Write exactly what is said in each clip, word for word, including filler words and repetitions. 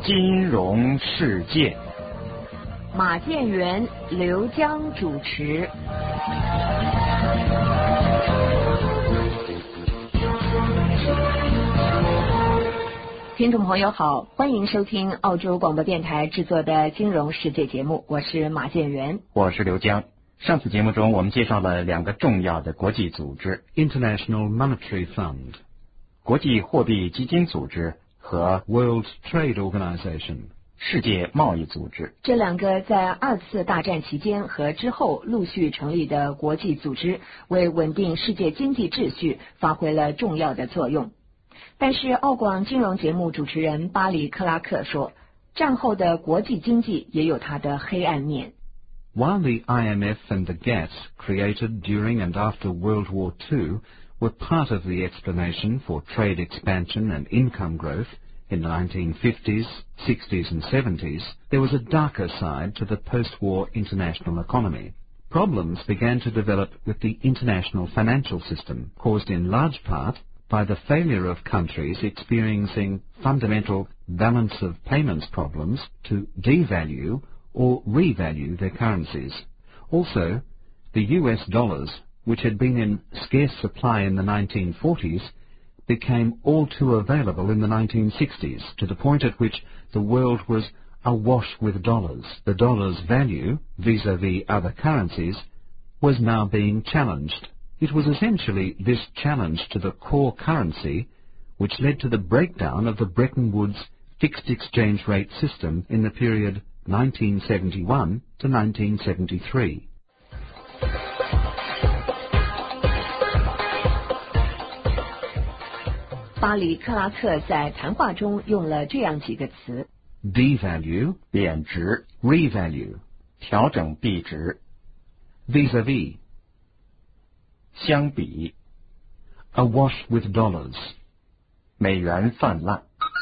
金融世界， 马建元、刘江主持。听众朋友好，欢迎收听澳洲广播电台制作的《金融世界》节目，我是马建元， 我是刘江。上次节目中，我们介绍了两个重要的国际组织 ：International Monetary Fund 国际货币基金组织和 World Trade Organization 世界贸易组织。 这两个在二次大战期间和之后陆续成立的国际组织，为稳定世界经济秩序发挥了重要的作用。但是澳广金融节目主持人巴里克拉克说，战后的国际经济也有它的黑暗面。 While the I M F and the G A T S, created during and after World War Two, were part of the explanation for trade expansion and income growth in the nineteen fifties, sixties and seventies, there was a darker side to the post-war international economy. Problems began to develop with the international financial system, caused in large part by the failure of countries experiencing fundamental balance of payments problems to devalue or revalue their currencies. Also, the U S dollars, which had been in scarce supply in the nineteen forties, became all too available in the nineteen sixties, to the point at which the world was awash with dollars. The dollar's value, vis-à-vis other currencies, was now being challenged. It was essentially this challenge to the core currency which led to the breakdown of the Bretton Woods fixed exchange rate system in the period nineteen seventy-one to nineteen seventy-three. 巴里克拉克在谈话中用了这样几个词 ：devalue 贬值 ，revalue 调整币值 ，vis-à-vis 相比 awash with dollars 美元泛滥。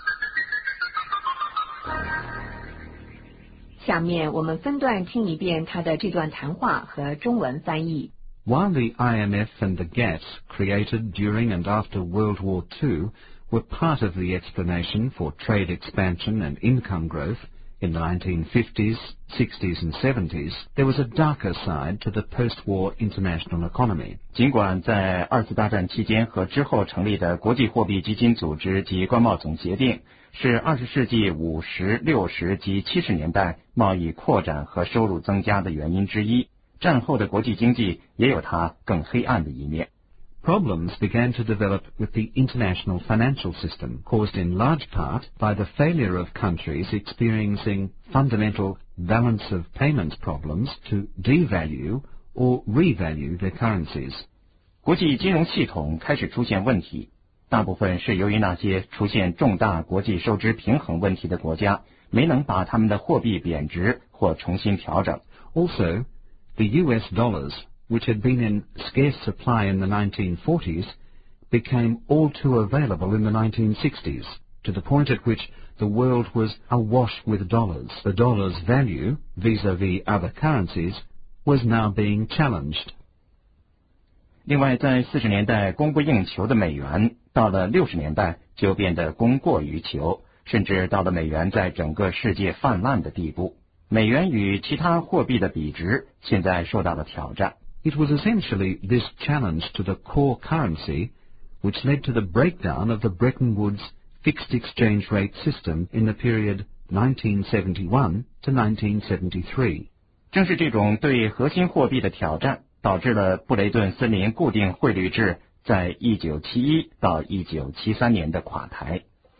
下面我们分段听一遍他的这段谈话和中文翻译。 While the I M F and the G A T S, created during and after World War Two, were part of the explanation for trade expansion and income growth in the nineteen fifties, sixties and seventies, there was a darker side to the post-war international economy. 尽管在二次大战期间和之后成立的国际货币基金组织及关贸总协定是二十世纪五十、六十及七十年代贸易扩展和收入增加的原因之一，战后的国际经济也有它更黑暗的一面。 Problems began to develop with the international financial system, caused in large part by the failure of countries experiencing fundamental balance of payments problems to devalue or revalue their currencies. 国际金融系统开始出现问题，大部分是由于那些出现重大国际收支平衡问题的国家没能把他们的货币贬值或重新调整。 Also, the U S dollars, which had been in scarce supply in the nineteen forties, became all too available in the nineteen sixties, to the point at which the world was awash with dollars. The dollar's value, vis-à-vis other currencies, was now being challenged. 另外，在四十年代供不应求的美元，到了六十年代就变得供过于求，甚至到了美元在整个世界泛滥的地步。美元与其他货币的比值现在受到了挑战。 It was essentially this challenge to the core currency which led to the breakdown of the Bretton Woods fixed exchange rate system in the period nineteen seventy-one to nineteen seventy-three. 正是这种对核心货币的挑战，导致了布雷顿森林固定汇率制在一九七一到一九七三年的垮台。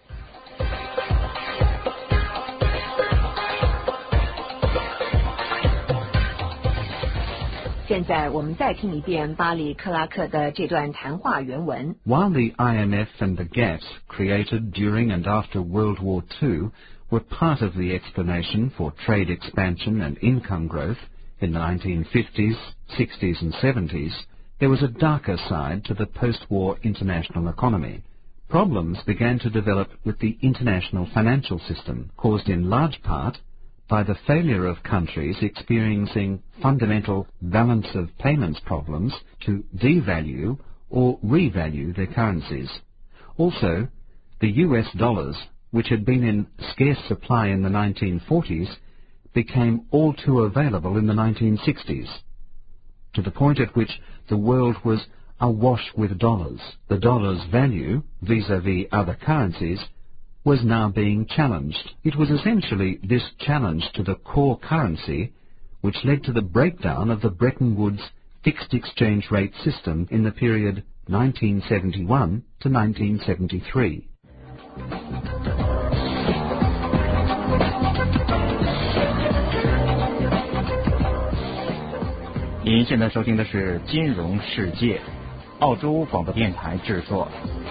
现在我们再听一遍巴里克拉克的这段谈话原文。 While the I M F and the G A T S, created during and after World War Two, were part of the explanation for trade expansion and income growth in the nineteen fifties, sixties and seventies, there was a darker side to the post-war international economy. Problems began to develop with the international financial system, caused in large part by the failure of countries experiencing fundamental balance of payments problems to devalue or revalue their currencies. Also, the U S dollars, which had been in scarce supply in the nineteen forties, became all too available in the nineteen sixties, to the point at which the world was awash with dollars. The dollar's value, vis-à-vis other currencies, was now being challenged. It was essentially this challenge to the core currency which led to the breakdown of the Bretton Woods fixed exchange rate system in the period nineteen seventy-one to nineteen seventy-three. 您现在收听的是《金融世界》，澳洲广播电台制作。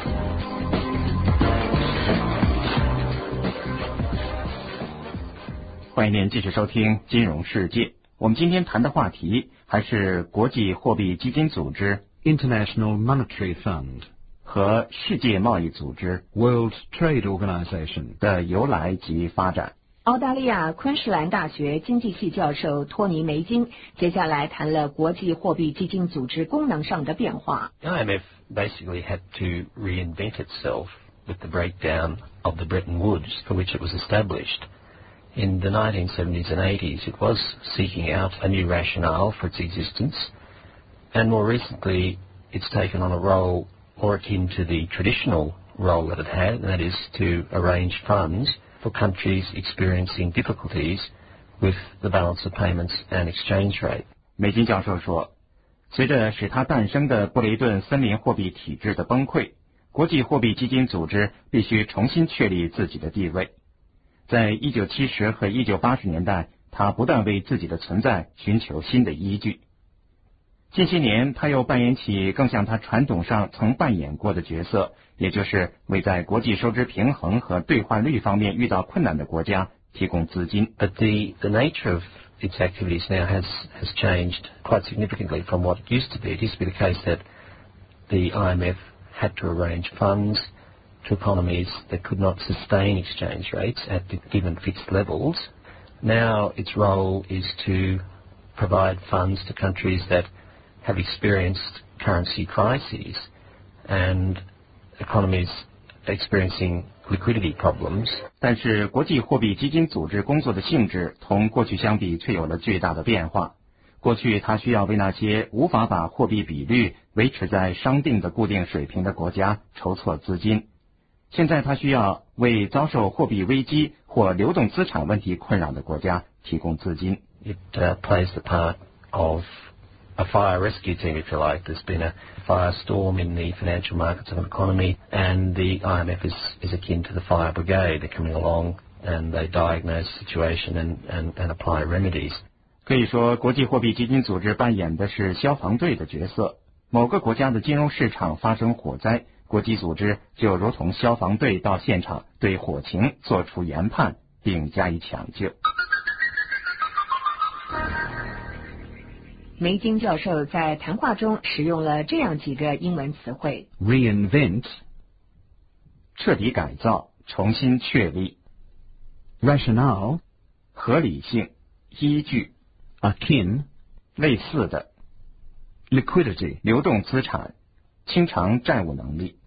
欢迎您继续收听《金融世界》。我们今天谈的话题还是国际货币基金组织 International Monetary Fund 和世界贸易组织 World Trade Organization 的由来及发展。 澳大利亚昆士兰大学经济系教授托尼·梅金接下来谈了国际货币基金组织功能上的变化。 The I M F basically had to reinvent itself with the breakdown of the Bretton Woods for which it was established. In the nineteen seventies and eighties, it was seeking out a new rationale for its existence, and more recently, it's taken on a role more akin to the traditional role that it had, and that is to arrange funds for countries experiencing difficulties with the balance of payments and exchange rate. 梅金教授说，随着使它诞生的布雷顿森林货币体制的崩溃，国际货币基金组织必须重新确立自己的地位。在一九七十和一九八十年代，他不断为自己的存在寻求新的依据。近些年，他又扮演起更像他传统上曾扮演过的角色，也就是为在国际收支平衡和兑换率方面遇到困难的国家提供资金。 But the, the nature of its activities now has, has changed quite significantly from what it used to be. It used to be the case that the I M F had to arrange funds to economies that could not sustain exchange rates at the given fixed levels. Now its role is to provide funds to countries that have experienced currency crises and economies experiencing liquidity problems. 但是国际货币基金组织工作的性质同过去相比却有了巨大的变化。过去它需要为那些无法把货币比率维持在商定的固定水平的国家筹措资金，现在它需要为遭受货币危机或流动资产问题困扰的国家提供资金。 It uh, plays the part of a fire rescue team, if you like. There's been a firestorm in the financial markets of an economy, and the I M F is, is akin to the fire brigade. They're coming along and they diagnose the situation and, and, and apply remedies. 可以说，国际货币基金组织扮演的是消防队的角色。某个国家的金融市场发生火灾，国际组织就如同消防队到现场，对火情做出研判，并加以抢救。 梅金教授在谈话中使用了这样几个英文词汇 reinvent 彻底改造，重新确立 rationale 合理性，依据 akin 类似的 liquidity 流动资产，清偿债务能力。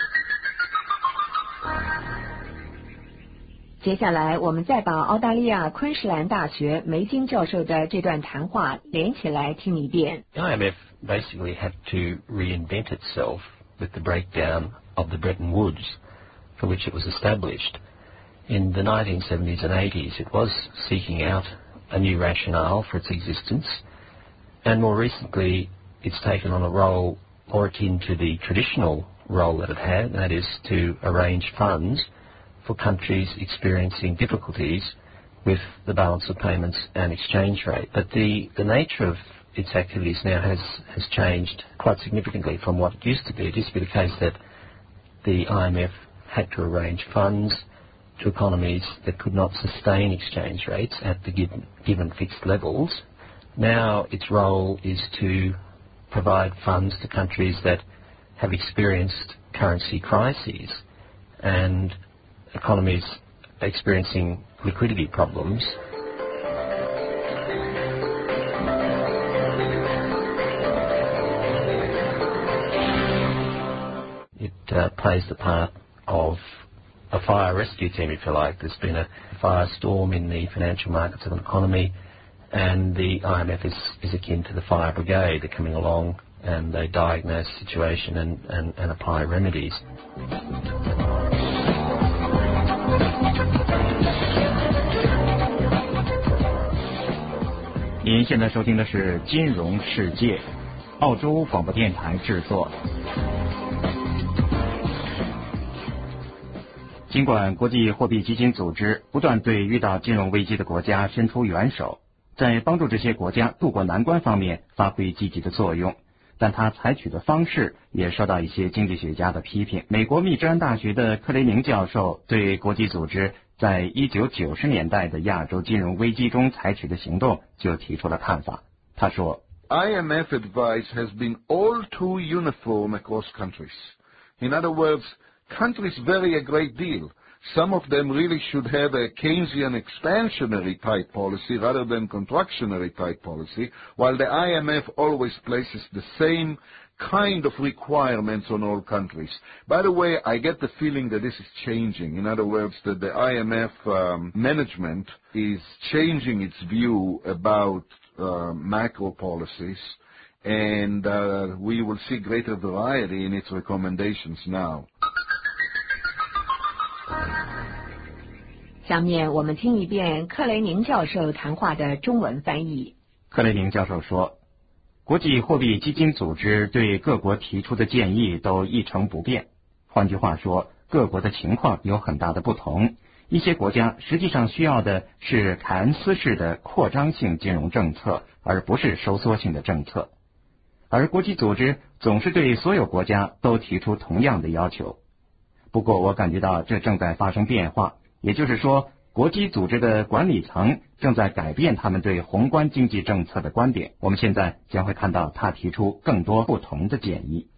接下来我们再把澳大利亚昆士兰大学梅金教授的这段谈话连起来听一遍。 The I M F basically had to reinvent itself with the breakdown of the Bretton Woods for which it was established. In the nineteen seventies and eighties, it was seeking out a new rationale for its existence, and more recently, it's taken on a role more akin to the traditional role that it had, and that is to arrange funds for countries experiencing difficulties with the balance of payments and exchange rate. But the, the nature of its activities now has, has changed quite significantly from what it used to be. It used to be the case that the I M F had to arrange funds to economies that could not sustain exchange rates at the given, given fixed levels. Now its role is to provide funds to countries that have experienced currency crises and economies experiencing liquidity problems. It uh, plays the part of a fire rescue team, if you like. There's been a firestorm in the financial markets and economy, and the I M F is, is akin to the fire brigade. They're coming along and they diagnose the situation and, and, and apply remedies. 您现在收听的是《金融世界》，澳洲广播电台制作。尽管国际货币基金组织不断对遇到金融危机的国家伸出援手，在帮助这些国家渡过难关方面发挥积极的作用，但他采取的方式也受到一些经济学家的批评。美国密芝安大学的克雷宁教授对国际组织在一九九十年代的亚洲金融危机中采取的行动就提出了看法。他说 I M F advice has been all too uniform across countries. In other words, countries vary a great deal. Some of them really should have a Keynesian expansionary type policy rather than contractionary type policy, while the I M F always places the same kind of requirements on all countries. By the way, I get the feeling that this is changing. In other words, that the I M F um, management is changing its view about uh, macro policies, and uh, we will see greater variety in its recommendations now. 下面我们听一遍克雷宁教授谈话的中文翻译。 克雷宁教授说，国际货币基金组织对各国提出的建议都一成不变。换句话说，各国的情况有很大的不同。一些国家实际上需要的是凯恩斯式的扩张性金融政策，而不是收缩性的政策。而国际组织总是对所有国家都提出同样的要求。不过我感觉到这正在发生变化，也就是说，国际组织的管理层正在改变他们对宏观经济政策的观点。我们现在将会看到他提出更多不同的建议。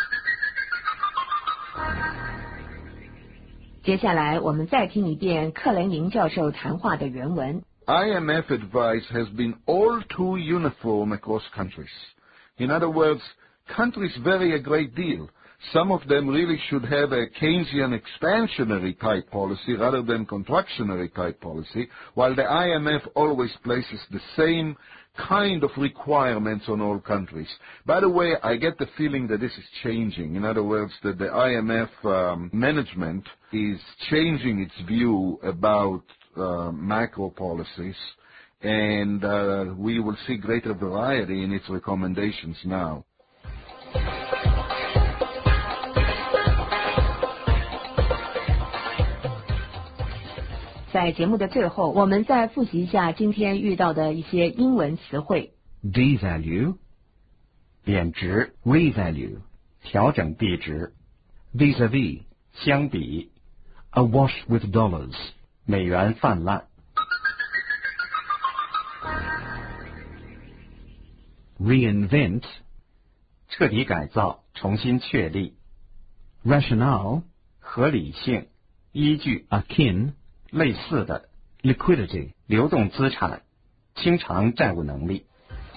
接下来我们再听一遍克雷宁教授谈话的原文。 I M F advice has been all too uniform across countries. In other words, countries vary a great deal. Some of them really should have a Keynesian expansionary type policy rather than contractionary type policy, while the I M F always places the same kind of requirements on all countries. By the way, I get the feeling that this is changing. In other words, that the I M F um, management is changing its view about uh, macro policies, and uh, we will see greater variety in its recommendations now. 在节目的最后，我们再复习一下今天遇到的一些英文词汇。 Devalue, 贬值 revalue, 调整币值 vis-a-vis, 相比 awash with dollars, 美元泛滥 reinvent, 彻底改造重新确立 rationale, 合理性依据 akin, 类似的 liquidity, 流动资产清偿债务能力。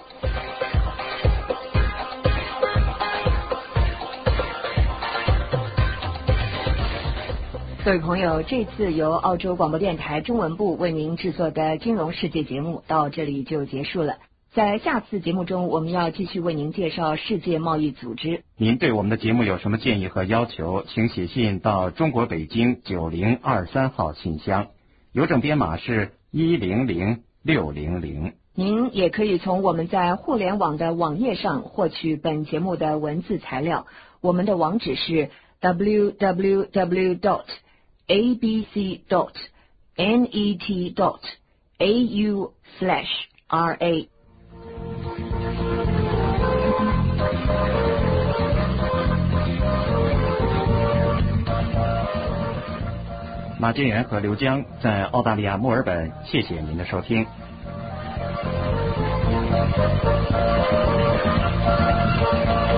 各位朋友，这次由澳洲广播电台中文部为您制作的金融世界节目到这里就结束了。在下次节目中，我们要继续为您介绍世界贸易组织。 您对我们的节目有什么建议和要求，请写信到中国北京九零二三号信箱，邮政编码是一零零六零零。 您也可以从我们在互联网的网页上获取本节目的文字材料，我们的网址是 w w w dot a b c dot net dot a u slash r a。 马建元和刘江在澳大利亚墨尔本，谢谢您的收听。 Thank you.